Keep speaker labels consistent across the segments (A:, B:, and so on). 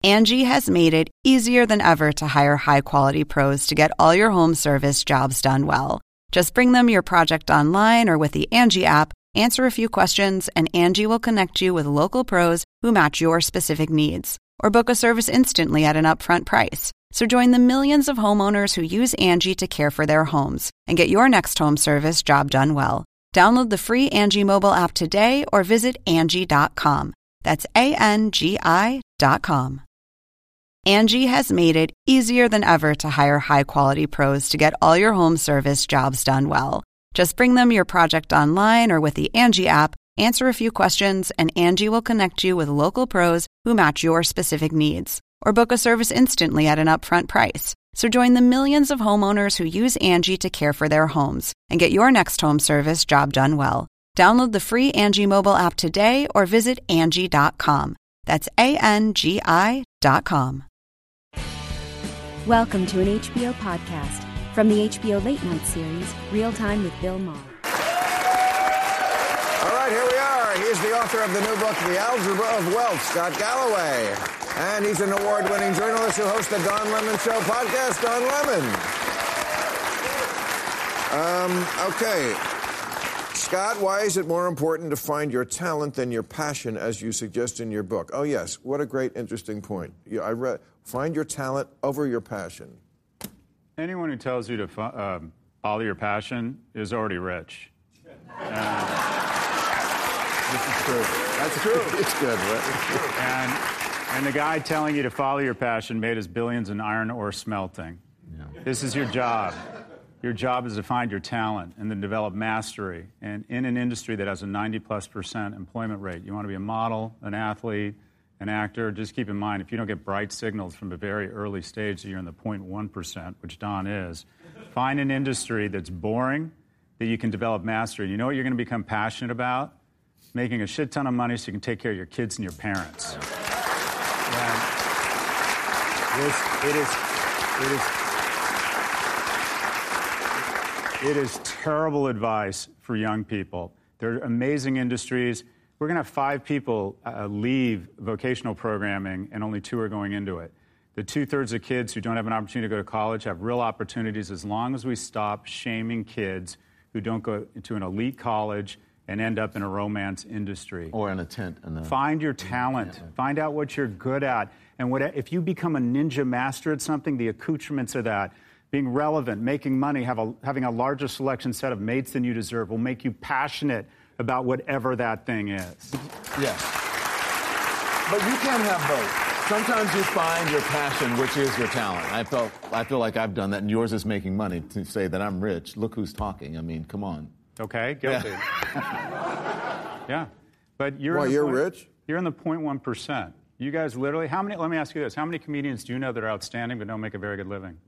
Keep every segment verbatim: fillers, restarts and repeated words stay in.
A: Angie has made it easier than ever to hire high-quality pros to get all your home service jobs done well. Just bring them your project online or with the Angie app, answer a few questions, and Angie will connect you with local pros who match your specific needs. Or book a service instantly at an upfront price. So join the millions of homeowners who use Angie to care for their homes and get your next home service job done well. Download the free Angie mobile app today or visit Angie dot com. That's A N G I dot com. Angie has made it easier than ever to hire high-quality pros to get all your home service jobs done well. Just bring them your project online or with the Angie app, answer a few questions, and Angie will connect you with local pros who match your specific needs. Or book a service instantly at an upfront price. So join the millions of homeowners who use Angie to care for their homes and get your next home service job done well. Download the free Angie mobile app today or visit Angie dot com. That's A N G I dot com.
B: Welcome to an H B O podcast from the H B O Late Night series, Real Time with Bill Maher.
C: All right, here we are. He's the author of the new book, The Algebra of Wealth, Scott Galloway. And he's an award-winning journalist who hosts the Don Lemon Show podcast, Don Lemon. Um, okay. Scott, why is it more important to find your talent than your passion, as you suggest in your book? Oh, yes. What a great, interesting point. You, I read, find your talent over your passion.
D: Anyone who tells you to fo- uh, follow your passion is already rich. Uh,
C: this is true. That's true. It's good, right? It's true.
D: And, and the guy telling you to follow your passion made his billions in iron ore smelting. Yeah. This is your job. Your job is to find your talent and then develop mastery. And in an industry that has a ninety plus percent employment rate, you want to be a model, an athlete, an actor. Just keep in mind, if you don't get bright signals from a very early stage that you're in the zero point one percent, which Don is, find an industry that's boring, that you can develop mastery. You know what you're going to become passionate about? Making a shit ton of money so you can take care of your kids and your parents. And this, it is, it is, it is terrible advice for young people. They're amazing industries. We're going to have five people uh, leave vocational programming, and only two are going into it. The two-thirds of kids who don't have an opportunity to go to college have real opportunities as long as we stop shaming kids who don't go to an elite college and end up in a romance industry.
E: Or in a tent. In a,
D: Find your talent. Yeah. Find out what you're good at. And what, if you become a ninja master at something, the accoutrements of that, being relevant, making money, have a, having a larger selection set of mates than you deserve will make you passionate about whatever that thing is.
E: Yes. But you can have both. Sometimes you find your passion, which is your talent. I felt, I feel like I've done that, and yours is making money. To say that I'm rich, look who's talking. I mean, come on.
D: Okay, guilty. Yeah. Yeah. But you're
C: Why,
D: in the
C: you're
D: point,
C: rich?
D: You're in the zero point one percent. You guys literally, how many, let me ask you this, how many comedians do you know that are outstanding but don't make a very good living?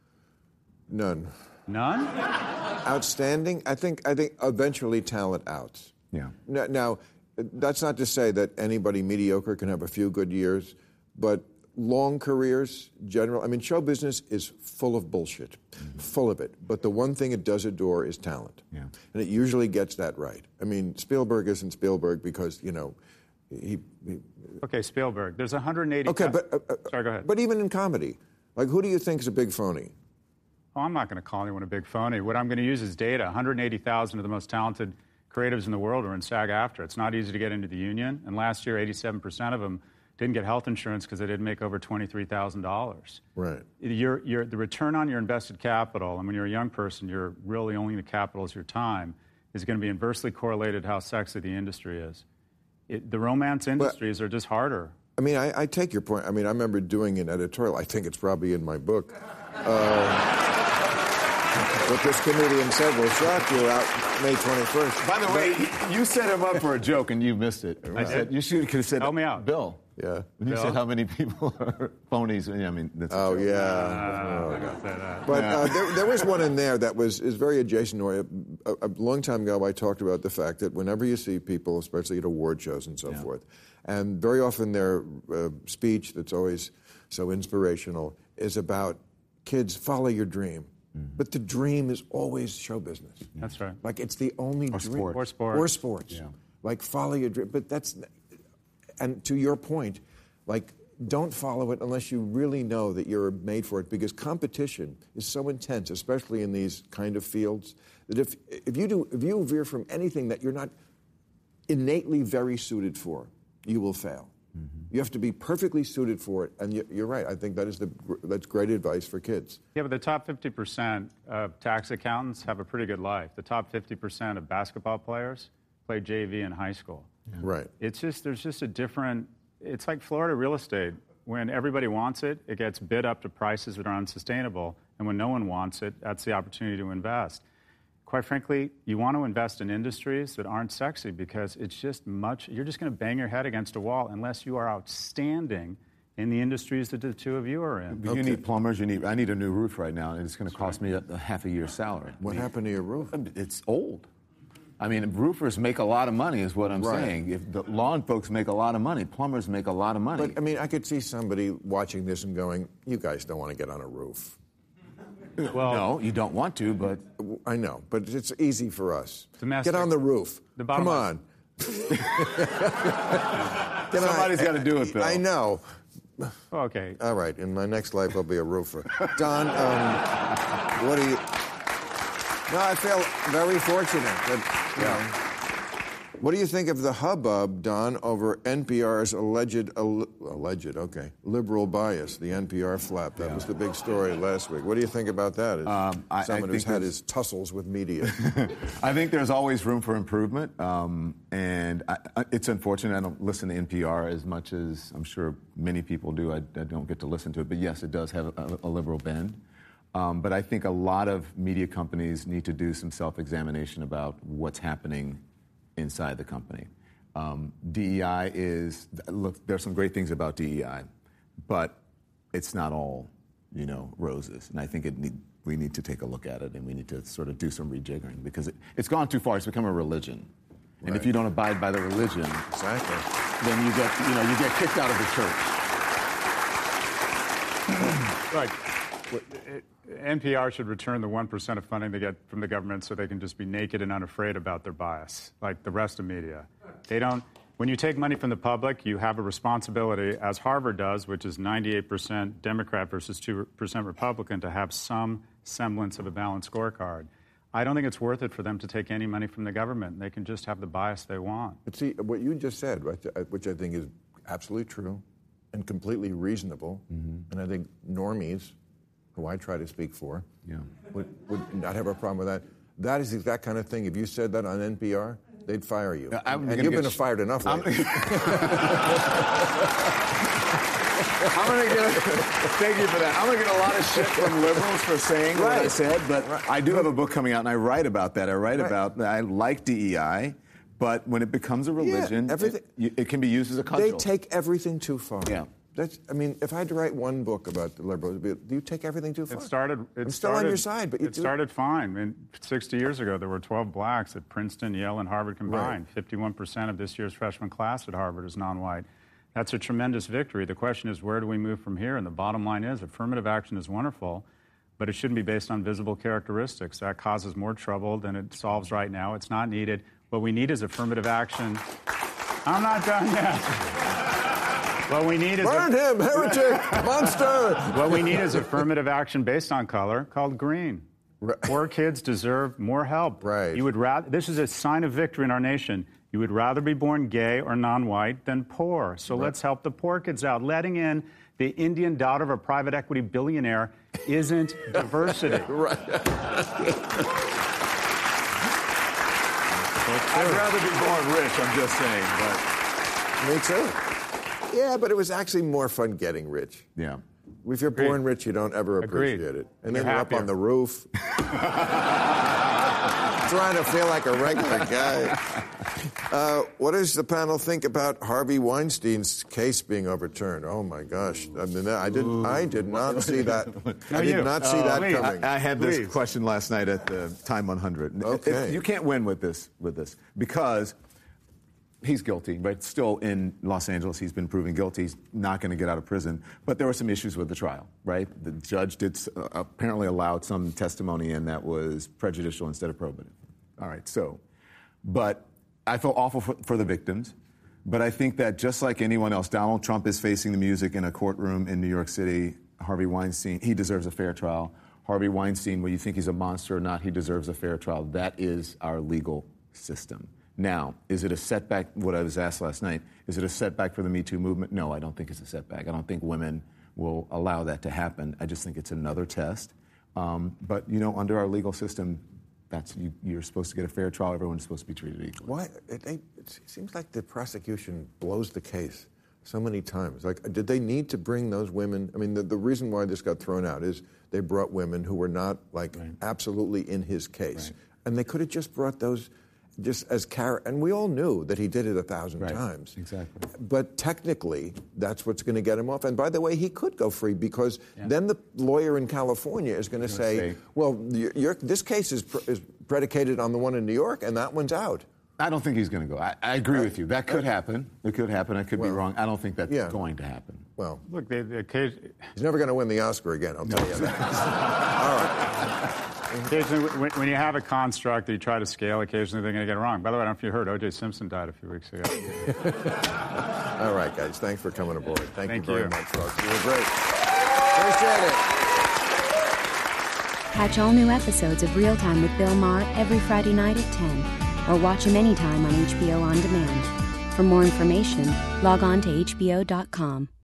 C: None.
D: None?
C: Outstanding? I think I think eventually talent outs.
E: Yeah.
C: Now, now, that's not to say that anybody mediocre can have a few good years, but long careers, general, I mean, show business is full of bullshit, mm-hmm. full of it. But the one thing it does adore is talent.
E: Yeah.
C: And it usually gets that right. I mean, Spielberg isn't Spielberg because, you know, he... he
D: okay, Spielberg. There's one hundred eighty...
C: Okay, but... Uh,
D: Sorry, go ahead.
C: But even in comedy, like, who do you think is a big phony?
D: Oh, I'm not going to call anyone a big phony. What I'm going to use is data. one hundred eighty thousand of the most talented creatives in the world are in SAG-AFTRA. It's not easy to get into the union. And last year, eighty-seven percent of them didn't get health insurance because they didn't make over twenty-three thousand dollars.
C: Right.
D: Your, your, the return on your invested capital, and when you're a young person, you're really only the capital is your time, is going to be inversely correlated to how sexy the industry is. It, the romance industries but, are just harder.
C: I mean, I, I take your point. I mean, I remember doing an editorial. I think it's probably in my book. Uh, what this comedian said will shock you out May twenty-first.
E: By the way, you set him up for a joke and you missed it.
D: I
E: said, you should have said,
D: help me out.
E: Bill.
C: Yeah.
E: When you
D: Bill?
E: said how many people are phonies, I mean, that's
C: Oh,
E: a joke.
C: yeah.
D: Uh,
C: oh,
D: I gotta say that.
C: But
E: Yeah.
C: uh, there, there was one in there that was is very adjacent to it. A, a long time ago, I talked about the fact that whenever you see people, especially at award shows and so
E: Yeah.
C: forth, and very often their uh, speech that's always so inspirational is about kids, follow your dream. Mm-hmm. But the dream is always show business.
D: That's right.
C: Like it's the only
E: Or
C: dream.
E: sports.
D: Or sports.
C: Or sports.
E: Yeah.
C: Like follow your dream. But that's, and to your point, like don't follow it unless you really know that you're made for it, because competition is so intense, especially in these kind of fields, that if if you do if you veer from anything that you're not innately very suited for, you will fail. Mm-hmm. You have to be perfectly suited for it, and you're right. I think that is the that's great advice for kids.
D: Yeah, but the top fifty percent of tax accountants have a pretty good life. The top fifty percent of basketball players play J V in high school.
C: Yeah. Right.
D: It's just there's just a different. It's like Florida real estate. When everybody wants it, it gets bid up to prices that are unsustainable, and when no one wants it, that's the opportunity to invest. Quite frankly, you want to invest in industries that aren't sexy because it's just much, you're just going to bang your head against a wall unless you are outstanding in the industries that the two of you are in.
E: You okay. need plumbers, you need, I need a new roof right now, and it's going to cost me a, a half a year's salary.
C: What I mean, happened to your roof?
E: It's old. I mean, roofers make a lot of money is what I'm right. saying. If the lawn folks make a lot of money, plumbers make a lot of money.
C: But, I mean, I could see somebody watching this and going, you guys don't want to get on a roof.
E: Well, no, you don't want to, but...
C: I know, but it's easy for us.
D: Domestic.
C: Get on the roof.
D: The
C: Come on.
E: Somebody's got to do it, Bill.
C: I know.
D: Okay.
C: All right, in my next life, I'll be a roofer. Don, um, what do you... No, I feel very fortunate. That, you know, what do you think of the hubbub, Don, over N P R's alleged, al- alleged, okay, liberal bias, the N P R flap? That yeah. was the big story last week. What do you think about that? As um, I, someone I who's had his tussles with media.
E: I think there's always room for improvement, um, and I, I, it's unfortunate I don't listen to N P R as much as I'm sure many people do. I, I don't get to listen to it, but yes, it does have a, a liberal bend. Um, but I think a lot of media companies need to do some self-examination about what's happening inside the company. Um, D E I is, look, there's some great things about D E I, but it's not all, you know, roses. And I think it need, we need to take a look at it, and we need to sort of do some rejiggering, because it, it's gone too far. It's become a religion. And right. if you don't abide by the religion,
C: exactly.
E: then you get, you know, you get kicked out of the church.
D: Right. N P R should return the one percent of funding they get from the government so they can just be naked and unafraid about their bias, like the rest of media. They don't. When you take money from the public, you have a responsibility, as Harvard does, which is ninety-eight percent Democrat versus two percent Republican, to have some semblance of a balanced scorecard. I don't think it's worth it for them to take any money from the government. They can just have the bias they want.
C: But see, what you just said, which I think is absolutely true and completely reasonable, mm-hmm. and I think normies, who I try to speak for,
E: yeah.
C: would, would not have a problem with that. That is the exact kind of thing. If you said that on N P R, they'd fire you. Uh, and you've been sh- fired enough lately. I'm,
E: I'm going to get, thank you for that. I'm going to get a lot of shit from liberals for saying right. what I said, but right. I do have a book coming out, and I write about that. I write right. about, I like D E I, but when it becomes a religion, yeah, it, it can be used as a cudgel.
C: They take everything too far.
E: Yeah.
C: That's, I mean, if I had to write one book about the liberals, do you take everything too far?
D: It started. It
C: I'm still
D: started,
C: on your side, but you
D: it do started it. fine. I mean, sixty years ago, there were twelve blacks at Princeton, Yale, and Harvard combined. Right. fifty-one percent of this year's freshman class at Harvard is non-white. That's a tremendous victory. The question is, where do we move from here? And the bottom line is, affirmative action is wonderful, but it shouldn't be based on visible characteristics. That causes more trouble than it solves right now. It's not needed. What we need is affirmative action. I'm not done yet. What we need is
C: Burn a, him, heretic, monster.
D: What we need is affirmative action based on color called green. Right. Poor kids deserve more help.
C: Right.
D: You would rather. This is a sign of victory in our nation. You would rather be born gay or non-white than poor. So right. let's help the poor kids out. Letting in the Indian daughter of a private equity billionaire isn't diversity.
C: Right.
E: I'd rather be born rich, I'm just saying. But
C: me too. Yeah, but it was actually more fun getting rich.
E: Yeah.
C: If you're born rich, you don't ever appreciate
D: Agreed.
C: it. And
D: you're
C: then you're
D: happier.
C: up on the roof. Trying to feel like a regular guy. Uh, what does the panel think about Harvey Weinstein's case being overturned? Oh, my gosh. I mean, I did, I did not see that. I did not see that
D: uh,
C: coming.
E: I, I had this
D: please.
E: question last night at the Time one hundred.
C: Okay.
E: It, you can't win with this, with this because he's guilty, right? Still in Los Angeles, he's been proven guilty. He's not going to get out of prison. But there were some issues with the trial, right? The judge did uh, apparently allowed some testimony in that was prejudicial instead of probative. All right, so, but I feel awful for, for the victims But I think that just like anyone else, Donald Trump is facing the music in a courtroom in New York City. Harvey Weinstein, he deserves a fair trial. Harvey Weinstein, whether you think he's a monster or not, he deserves a fair trial. That is our legal system. Now, is it a setback? What I was asked last night, is it a setback for the Me Too movement? No, I don't think it's a setback. I don't think women will allow that to happen. I just think it's another test. Um, but, you know, under our legal system, that's you, you're supposed to get a fair trial. Everyone's supposed to be treated equally.
C: Why? It, it, it seems like the prosecution blows the case so many times. Like, did they need to bring those women? I mean, the, the reason why this got thrown out is they brought women who were not, like, right. absolutely in his case. Right. And they could have just brought those just as char- and we all knew that he did it a thousand
E: right.
C: times.
E: Exactly.
C: But technically, that's what's going to get him off. And by the way, he could go free because
E: yeah.
C: then the lawyer in California is going to say, say, well, you're, you're, this case is, pr- is predicated on the one in New York, and that one's out.
E: I don't think he's going to go. I, I agree uh, with you. That could uh, happen. It could happen. I could well, be wrong. I don't think that's yeah. going to happen.
C: Well,
D: look, they, they occasion-
C: he's never going to win the Oscar again, I'll no. tell you that. All right.
D: Occasionally, when, when you have a construct that you try to scale, occasionally they're going to get it wrong. By the way, I don't know if you heard, O J Simpson died a few weeks ago.
C: All right, guys. Thanks for coming aboard. Thank,
D: Thank
C: you very
D: you.
C: much, folks. You were great. Appreciate it.
B: Catch all new episodes of Real Time with Bill Maher every Friday night at ten, or watch him anytime on H B O On Demand. For more information, log on to H B O dot com.